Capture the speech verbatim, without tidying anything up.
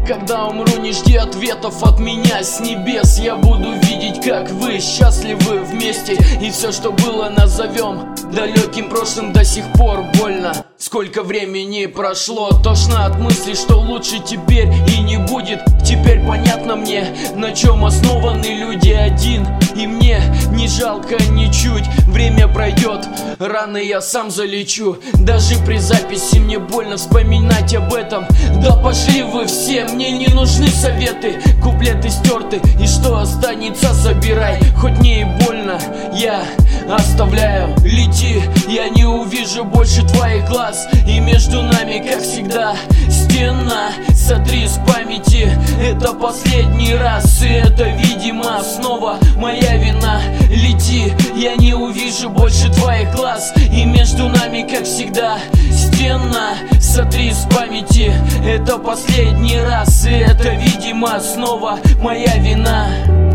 Когда умру, не жди ответов от меня с небес. Я буду видеть, как вы счастливы вместе, и все, что было, назовем далеким прошлым. До сих пор больно, сколько времени прошло. Тошно от мысли, что лучше теперь и не будет. Теперь понятно мне, на чем основаны люди. Один, и мне не жалко ничуть. Время пройдет, рано я сам залечу. Даже при записи мне больно вспоминать об этом. Да пошли вы все, мне не нужны советы. Куплеты стерты, и что останется, забирай. Хоть мне и больно, я оставляю. Лети, я не увижу больше твоих глаз, и между нами, как всегда, стена. Сотри с памяти, это последний раз, и это, видимо, снова моя вина. Лети, я не увижу больше твоих глаз, и между нами, как всегда, стена. Сотри с памяти, это последний раз, и это, видимо, снова моя вина.